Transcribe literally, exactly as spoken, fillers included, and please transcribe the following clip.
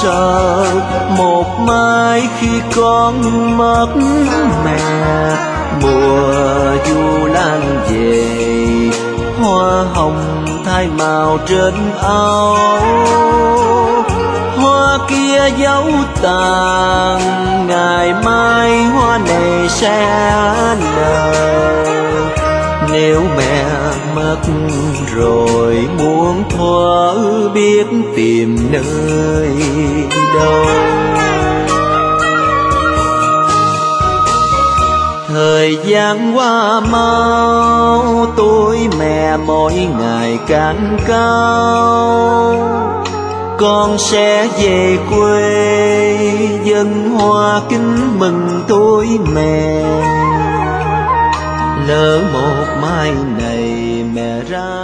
sợ một mai khi con mất mẹ, mùa du lan về hoa hồng thay màu trên áo, hoa kia dấu tàn ngày mai hoa này sẽ nở. Nếu mẹ mất rồi muốn thuở biết tìm nơi đâu. Thời gian qua mau, tuổi mẹ mỗi ngày càng cao. Con sẽ về quê dâng hoa kính mừng tuổi mẹ. Lỡ một mai này mẹ ra